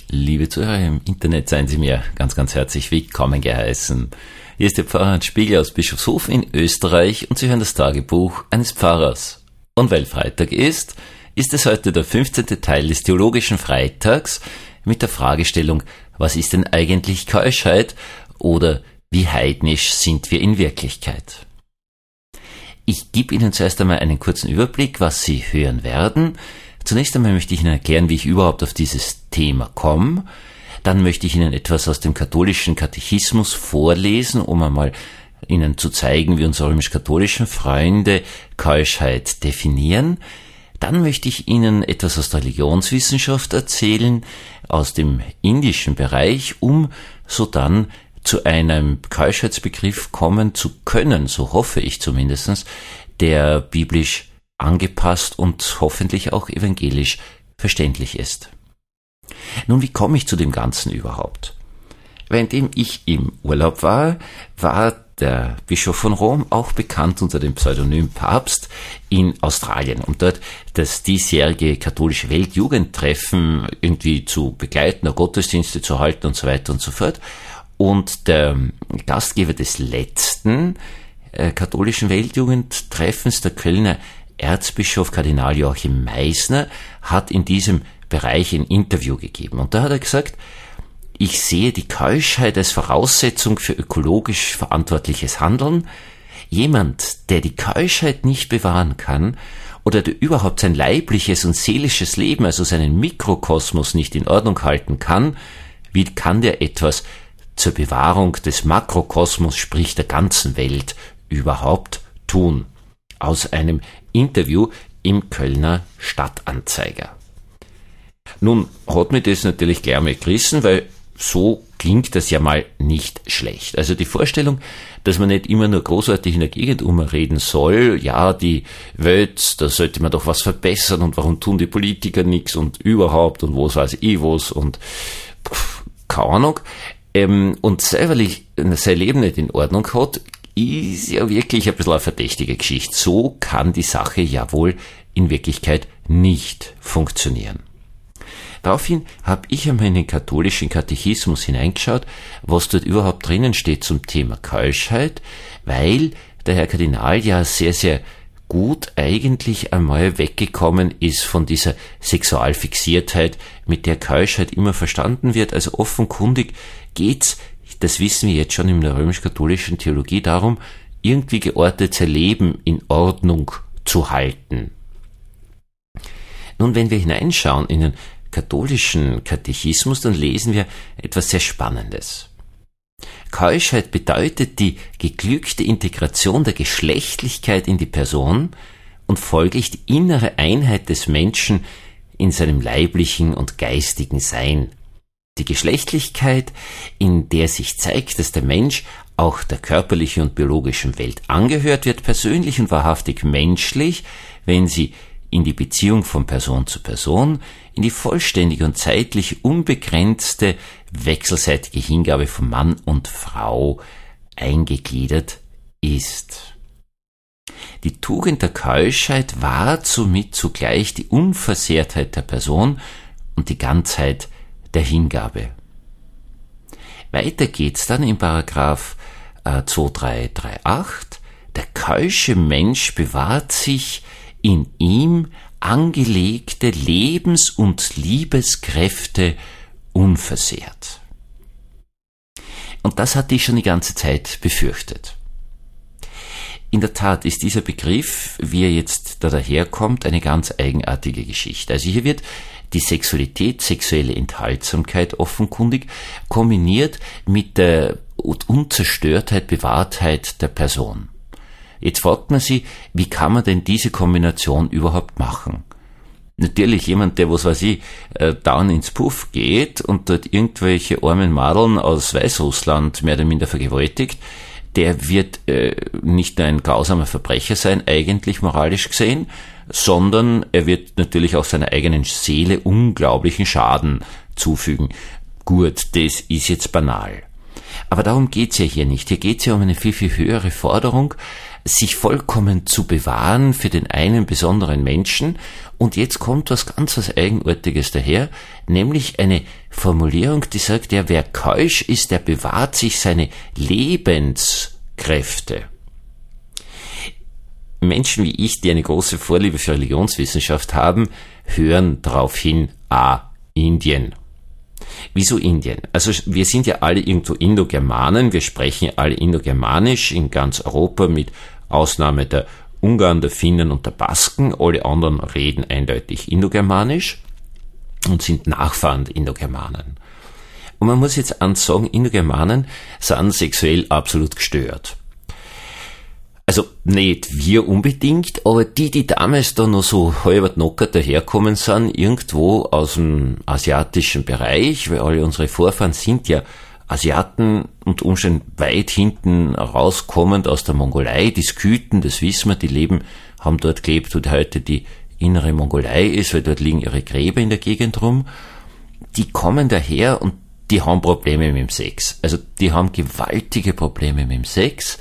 Liebe Zuhörer im Internet, seien Sie mir ganz, ganz herzlich willkommen geheißen. Hier ist der Pfarrer Hans Spiegel aus Bischofshofen in Österreich und Sie hören das Tagebuch eines Pfarrers. Und weil Freitag ist es heute der 15. Teil des Theologischen Freitags mit der Fragestellung, was ist denn eigentlich Keuschheit oder wie heidnisch sind wir in Wirklichkeit? Ich gebe Ihnen zuerst einmal einen kurzen Überblick, was Sie hören werden. Zunächst einmal möchte ich Ihnen erklären, wie ich überhaupt auf dieses Thema komme. Dann möchte ich Ihnen etwas aus dem katholischen Katechismus vorlesen, um einmal Ihnen zu zeigen, wie unsere römisch-katholischen Freunde Keuschheit definieren. Dann möchte ich Ihnen etwas aus der Religionswissenschaft erzählen, aus dem indischen Bereich, um sodann zu einem Keuschheitsbegriff kommen zu können, so hoffe ich zumindest, der biblisch angepasst und hoffentlich auch evangelisch verständlich ist. Nun, wie komme ich zu dem Ganzen überhaupt? Währenddem ich im Urlaub war der Bischof von Rom, auch bekannt unter dem Pseudonym Papst, in Australien, um dort das diesjährige katholische Weltjugendtreffen irgendwie zu begleiten, Gottesdienste zu halten und so weiter und so fort. Und der Gastgeber des letzten katholischen Weltjugendtreffens, der Kölner Erzbischof Kardinal Joachim Meissner, hat in diesem Bereich ein Interview gegeben. Und da hat er gesagt, ich sehe die Keuschheit als Voraussetzung für ökologisch verantwortliches Handeln. Jemand, der die Keuschheit nicht bewahren kann oder der überhaupt sein leibliches und seelisches Leben, also seinen Mikrokosmos nicht in Ordnung halten kann, wie kann der etwas zur Bewahrung des Makrokosmos, sprich der ganzen Welt, überhaupt tun? Aus einem Interview im Kölner Stadtanzeiger. Nun hat mich das natürlich gleich mal gerissen, weil so klingt das ja mal nicht schlecht. Also die Vorstellung, dass man nicht immer nur großartig in der Gegend umreden soll, ja, die Welt, da sollte man doch was verbessern und warum tun die Politiker nichts und überhaupt und was weiß ich was und keine Ahnung, und selber sein Leben nicht in Ordnung hat, ist ja wirklich ein bisschen eine verdächtige Geschichte. So kann die Sache ja wohl in Wirklichkeit nicht funktionieren. Daraufhin habe ich einmal in den katholischen Katechismus hineingeschaut, was dort überhaupt drinnen steht zum Thema Keuschheit, weil der Herr Kardinal ja sehr, sehr gut eigentlich einmal weggekommen ist von dieser Sexualfixiertheit, mit der Keuschheit immer verstanden wird. Also offenkundig geht's, das wissen wir jetzt schon in der römisch-katholischen Theologie, darum, irgendwie geordnet sein Leben in Ordnung zu halten. Nun, wenn wir hineinschauen in den katholischen Katechismus, dann lesen wir etwas sehr Spannendes. Keuschheit bedeutet die geglückte Integration der Geschlechtlichkeit in die Person und folglich die innere Einheit des Menschen in seinem leiblichen und geistigen Sein. Die Geschlechtlichkeit, in der sich zeigt, dass der Mensch auch der körperlichen und biologischen Welt angehört, wird persönlich und wahrhaftig menschlich, wenn sie in die Beziehung von Person zu Person, in die vollständige und zeitlich unbegrenzte wechselseitige Hingabe von Mann und Frau eingegliedert ist. Die Tugend der Keuschheit wahrt somit zugleich die Unversehrtheit der Person und die Ganzheit der Hingabe. Weiter geht's dann in Paragraph 2338. Der keusche Mensch bewahrt sich in ihm angelegte Lebens- und Liebeskräfte unversehrt. Und das hatte ich schon die ganze Zeit befürchtet. In der Tat ist dieser Begriff, wie er jetzt da daherkommt, eine ganz eigenartige Geschichte. Also hier wird die Sexualität, sexuelle Enthaltsamkeit offenkundig kombiniert mit der Unzerstörtheit, Bewahrtheit der Person. Jetzt fragt man sich, wie kann man denn diese Kombination überhaupt machen? Natürlich jemand, der, down ins Puff geht und dort irgendwelche armen Madeln aus Weißrussland mehr oder minder vergewaltigt, der wird nicht nur ein grausamer Verbrecher sein, eigentlich moralisch gesehen, sondern er wird natürlich auch seiner eigenen Seele unglaublichen Schaden zufügen. Gut, das ist jetzt banal. Aber darum geht's ja hier nicht. Hier geht's ja um eine viel, viel höhere Forderung, sich vollkommen zu bewahren für den einen besonderen Menschen. Und jetzt kommt was Eigenartiges daher, nämlich eine Formulierung, die sagt, ja, wer keusch ist, der bewahrt sich seine Lebenskräfte. Menschen wie ich, die eine große Vorliebe für Religionswissenschaft haben, hören darauf hin, Indien. Wieso Indien? Also wir sind ja alle irgendwo Indogermanen, wir sprechen alle Indogermanisch in ganz Europa mit Ausnahme der Ungarn, der Finnen und der Basken. Alle anderen reden eindeutig Indogermanisch und sind Nachfahren der Indogermanen. Und man muss jetzt sagen, Indogermanen sind sexuell absolut gestört. Also nicht wir unbedingt, aber die damals da noch so halber knockert daherkommen sind, irgendwo aus dem asiatischen Bereich, weil alle unsere Vorfahren sind ja Asiaten und umständlich weit hinten rauskommend aus der Mongolei, die Skythen, das wissen wir, die haben dort gelebt, wo heute die innere Mongolei ist, weil dort liegen ihre Gräber in der Gegend rum. Die kommen daher und die haben Probleme mit dem Sex. Also die haben gewaltige Probleme mit dem Sex.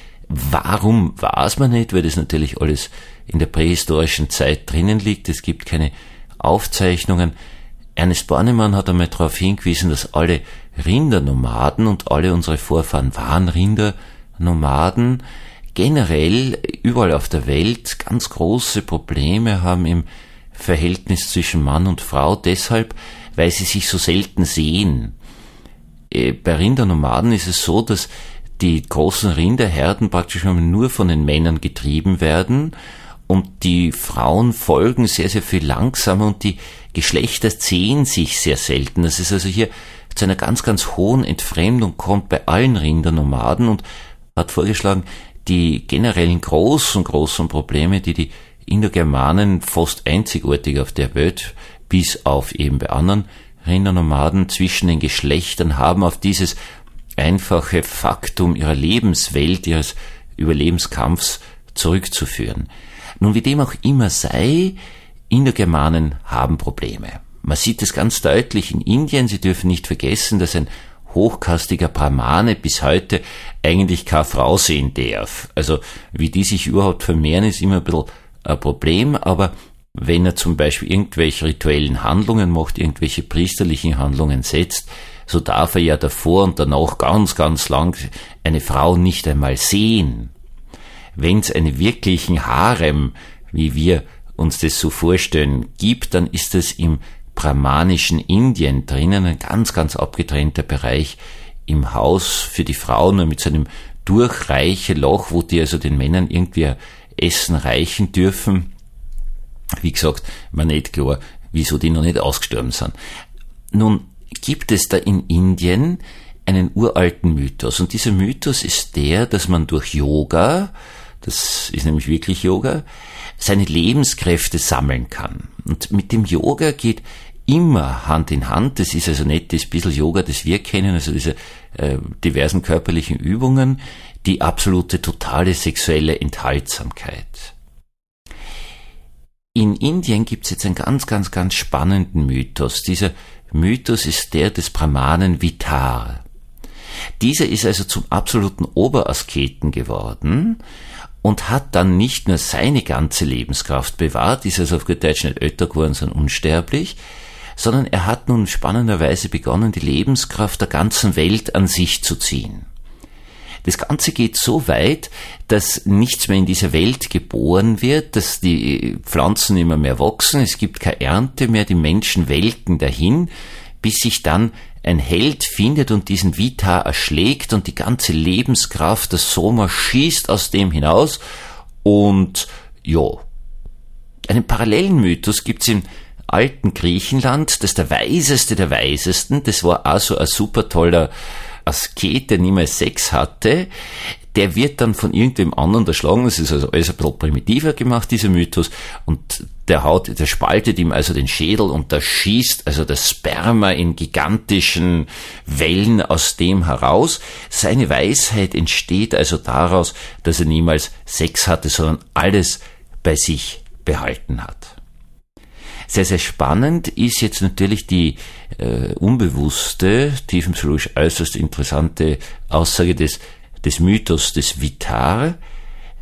Warum, weiß man nicht, weil das natürlich alles in der prähistorischen Zeit drinnen liegt. Es gibt keine Aufzeichnungen. Ernest Bornemann hat einmal darauf hingewiesen, dass alle Rindernomaden und alle unsere Vorfahren waren Rindernomaden, generell überall auf der Welt ganz große Probleme haben im Verhältnis zwischen Mann und Frau, deshalb, weil sie sich so selten sehen. Bei Rindernomaden ist es so, dass die großen Rinderherden praktisch nur von den Männern getrieben werden und die Frauen folgen sehr, sehr viel langsamer und die Geschlechter sehen sich sehr selten. Das ist also hier zu einer ganz, ganz hohen Entfremdung kommt bei allen Rindernomaden und hat vorgeschlagen, die generellen großen Probleme, die Indogermanen fast einzigartig auf der Welt, bis auf eben bei anderen Rindernomaden zwischen den Geschlechtern haben, auf dieses einfache Faktum ihrer Lebenswelt, ihres Überlebenskampfs zurückzuführen. Nun, wie dem auch immer sei, Indogermanen haben Probleme. Man sieht es ganz deutlich in Indien. Sie dürfen nicht vergessen, dass ein hochkastiger Brahmane bis heute eigentlich keine Frau sehen darf. Also wie die sich überhaupt vermehren, ist immer ein bisschen ein Problem, aber wenn er zum Beispiel irgendwelche rituellen Handlungen macht, irgendwelche priesterlichen Handlungen setzt, so darf er ja davor und danach ganz, ganz lang eine Frau nicht einmal sehen. Wenn es einen wirklichen Harem, wie wir uns das so vorstellen, gibt, dann ist es im brahmanischen Indien drinnen ein ganz, ganz abgetrennter Bereich im Haus für die Frauen, nur mit so einem durchreichen Loch, wo die also den Männern irgendwie Essen reichen dürfen. Wie gesagt, mir nicht klar, wieso die noch nicht ausgestorben sind. Nun gibt es da in Indien einen uralten Mythos. Und dieser Mythos ist der, dass man durch Yoga, das ist nämlich wirklich Yoga, seine Lebenskräfte sammeln kann. Und mit dem Yoga geht immer Hand in Hand, das ist also nicht das bisschen Yoga, das wir kennen, also diese diversen körperlichen Übungen, die absolute totale sexuelle Enthaltsamkeit. In Indien gibt es jetzt einen ganz, ganz, ganz spannenden Mythos. Dieser Mythos ist der des Brahmanen Vitar. Dieser ist also zum absoluten Oberasketen geworden und hat dann nicht nur seine ganze Lebenskraft bewahrt, ist also auf gut Deutsch nicht älter geworden, sondern unsterblich, sondern er hat nun spannenderweise begonnen, die Lebenskraft der ganzen Welt an sich zu ziehen. Das Ganze geht so weit, dass nichts mehr in dieser Welt geboren wird, dass die Pflanzen immer mehr wachsen, es gibt keine Ernte mehr, die Menschen welken dahin, bis sich dann ein Held findet und diesen Vitar erschlägt und die ganze Lebenskraft, das Soma, schießt aus dem hinaus. Und ja, einen parallelen Mythos gibt's im alten Griechenland, dass der Weiseste der Weisesten, das war auch so ein super toller Asket, der niemals Sex hatte, der wird dann von irgendwem anderen erschlagen. Das ist also alles ein bisschen primitiver gemacht, dieser Mythos. Und der spaltet ihm also den Schädel und da schießt also das Sperma in gigantischen Wellen aus dem heraus. Seine Weisheit entsteht also daraus, dass er niemals Sex hatte, sondern alles bei sich behalten hat. Sehr, sehr spannend ist jetzt natürlich die unbewusste, tiefenpsychologisch äußerst interessante Aussage des Mythos des Vitar.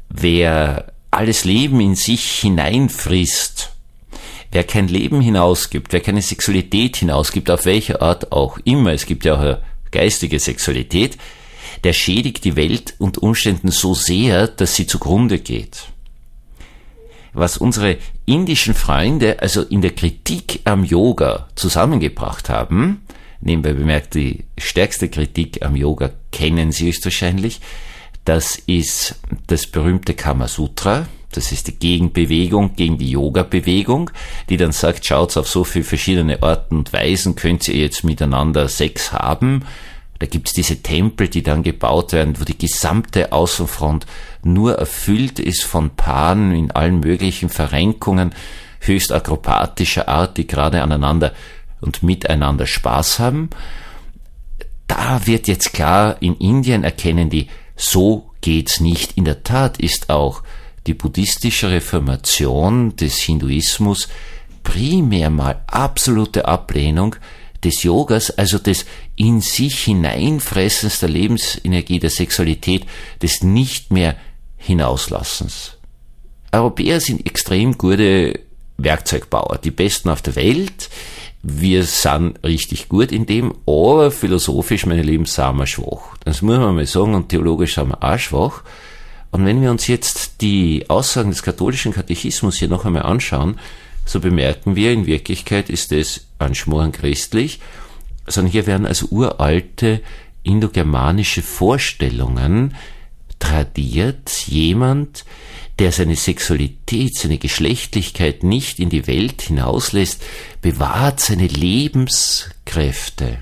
wer alles Leben in sich hineinfrisst, wer kein Leben hinausgibt, wer keine Sexualität hinausgibt, auf welche Art auch immer, es gibt ja auch eine geistige Sexualität, der schädigt die Welt unter Umständen so sehr, dass sie zugrunde geht. Was unsere indischen Freunde also in der Kritik am Yoga zusammengebracht haben, nebenbei bemerkt, die stärkste Kritik am Yoga kennen Sie höchstwahrscheinlich, das ist das berühmte Kama Sutra, das ist die Gegenbewegung gegen die Yoga-Bewegung, die dann sagt, schaut auf so viele verschiedene Arten und Weisen, könnt ihr jetzt miteinander Sex haben. Da gibt's diese Tempel, die dann gebaut werden, wo die gesamte Außenfront nur erfüllt ist von Paaren in allen möglichen Verrenkungen, höchst akrobatischer Art, die gerade aneinander und miteinander Spaß haben. Da wird jetzt klar, in Indien erkennen die, so geht's nicht. In der Tat ist auch die buddhistische Reformation des Hinduismus primär mal absolute Ablehnung des Yogas, also des in sich hineinfressens der Lebensenergie, der Sexualität, des nicht mehr Hinauslassens. Europäer sind extrem gute Werkzeugbauer, die besten auf der Welt. Wir sind richtig gut in dem, aber philosophisch, meine Lieben, sind wir schwach. Das muss man mal sagen, und theologisch sind wir auch schwach. Und wenn wir uns jetzt die Aussagen des katholischen Katechismus hier noch einmal anschauen, so bemerken wir, in Wirklichkeit ist es anschmoren christlich, sondern hier werden also uralte indogermanische Vorstellungen tradiert. Jemand, der seine Sexualität, seine Geschlechtlichkeit nicht in die Welt hinauslässt, bewahrt seine Lebenskräfte.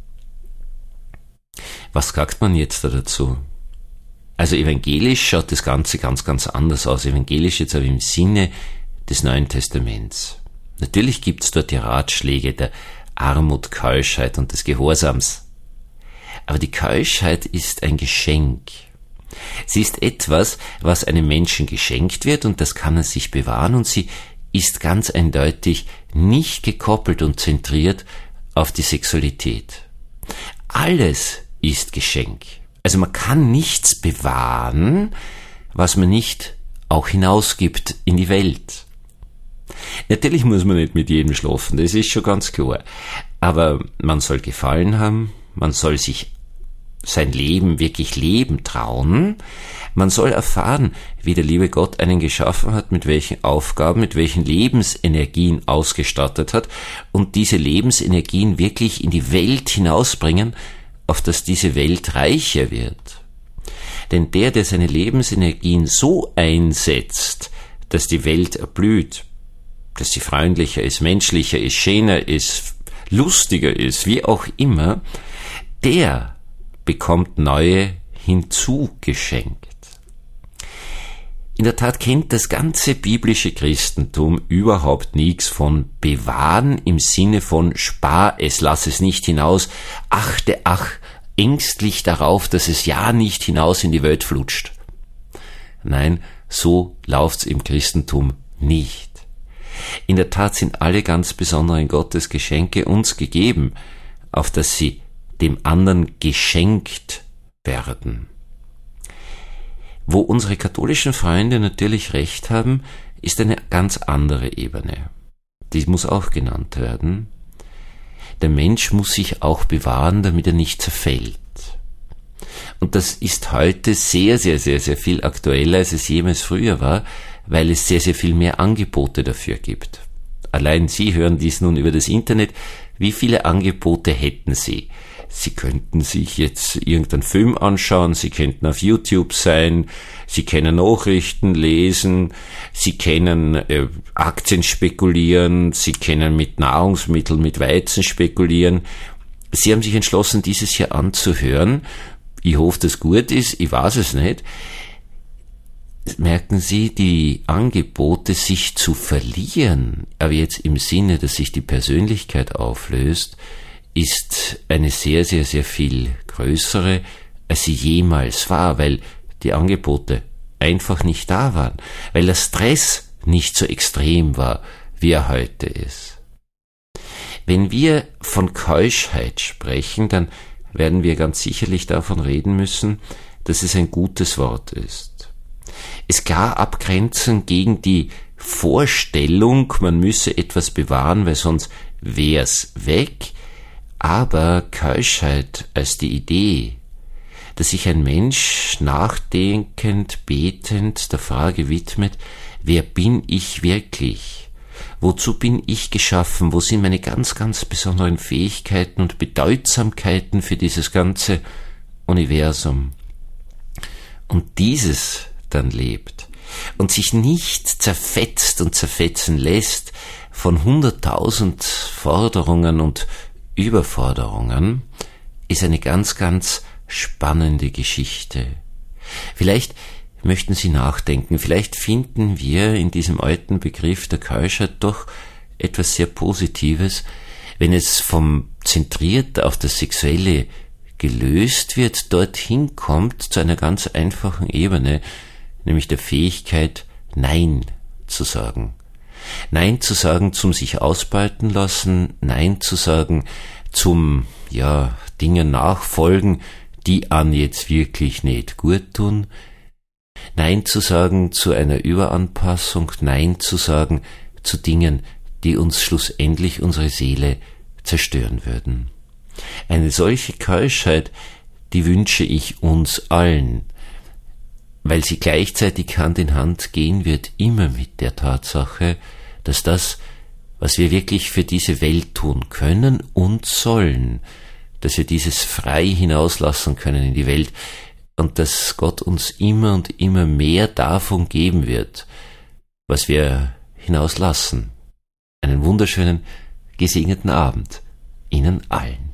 Was sagt man jetzt da dazu? Also evangelisch schaut das Ganze ganz, ganz anders aus. Evangelisch jetzt aber im Sinne des Neuen Testaments. Natürlich gibt's dort die Ratschläge der Armut, Keuschheit und des Gehorsams. Aber die Keuschheit ist ein Geschenk. Sie ist etwas, was einem Menschen geschenkt wird, und das kann er sich bewahren, und sie ist ganz eindeutig nicht gekoppelt und zentriert auf die Sexualität. Alles ist Geschenk. Also man kann nichts bewahren, was man nicht auch hinausgibt in die Welt. Natürlich muss man nicht mit jedem schlafen, das ist schon ganz klar. Aber man soll Gefallen haben, man soll sich sein Leben wirklich leben trauen, man soll erfahren, wie der liebe Gott einen geschaffen hat, mit welchen Aufgaben, mit welchen Lebensenergien ausgestattet hat, und diese Lebensenergien wirklich in die Welt hinausbringen, auf dass diese Welt reicher wird. Denn der seine Lebensenergien so einsetzt, dass die Welt erblüht, dass sie freundlicher ist, menschlicher ist, schöner ist, lustiger ist, wie auch immer, der bekommt neue hinzugeschenkt. In der Tat kennt das ganze biblische Christentum überhaupt nichts von bewahren im Sinne von spar es, lass es nicht hinaus, achte ängstlich darauf, dass es ja nicht hinaus in die Welt flutscht. Nein, so läuft's im Christentum nicht. In der Tat sind alle ganz besonderen Gottes Geschenke uns gegeben, auf dass sie dem anderen geschenkt werden. Wo unsere katholischen Freunde natürlich recht haben, ist eine ganz andere Ebene. Die muss auch genannt werden. Der Mensch muss sich auch bewahren, damit er nicht zerfällt. Und das ist heute sehr, sehr, sehr, sehr viel aktueller, als es jemals früher war, weil es sehr, sehr viel mehr Angebote dafür gibt. Allein Sie hören dies nun über das Internet. Wie viele Angebote hätten Sie? Sie könnten sich jetzt irgendeinen Film anschauen, Sie könnten auf YouTube sein, Sie können Nachrichten lesen, Sie können Aktien spekulieren, Sie können mit Nahrungsmitteln, mit Weizen spekulieren. Sie haben sich entschlossen, dieses hier anzuhören. Ich hoffe, dass gut ist, ich weiß es nicht. Merken Sie, die Angebote sich zu verlieren, aber jetzt im Sinne, dass sich die Persönlichkeit auflöst, ist eine sehr, sehr, sehr viel größere, als sie jemals war, weil die Angebote einfach nicht da waren, weil der Stress nicht so extrem war, wie er heute ist. Wenn wir von Keuschheit sprechen, dann werden wir ganz sicherlich davon reden müssen, dass es ein gutes Wort ist. es klar abgrenzen gegen die Vorstellung, man müsse etwas bewahren, weil sonst wär's weg, aber Keuschheit als die Idee, dass sich ein Mensch nachdenkend, betend der Frage widmet, wer bin ich wirklich? Wozu bin ich geschaffen? Wo sind meine ganz, ganz besonderen Fähigkeiten und Bedeutsamkeiten für dieses ganze Universum? Und dieses dann lebt und sich nicht zerfetzt und zerfetzen lässt von 100.000 Forderungen und Überforderungen, ist eine ganz, ganz spannende Geschichte. Vielleicht möchten Sie nachdenken, vielleicht finden wir in diesem alten Begriff der Keuschheit doch etwas sehr Positives, wenn es vom zentriert auf das Sexuelle gelöst wird, dorthin kommt zu einer ganz einfachen Ebene, nämlich der Fähigkeit, Nein zu sagen. Nein zu sagen zum sich ausbeuten lassen, Nein zu sagen zum, Dingen nachfolgen, die an jetzt wirklich nicht gut tun, Nein zu sagen zu einer Überanpassung, Nein zu sagen zu Dingen, die uns schlussendlich unsere Seele zerstören würden. Eine solche Keuschheit, die wünsche ich uns allen, weil sie gleichzeitig Hand in Hand gehen wird, immer mit der Tatsache, dass das, was wir wirklich für diese Welt tun können und sollen, dass wir dieses frei hinauslassen können in die Welt und dass Gott uns immer und immer mehr davon geben wird, was wir hinauslassen. Einen wunderschönen, gesegneten Abend Ihnen allen.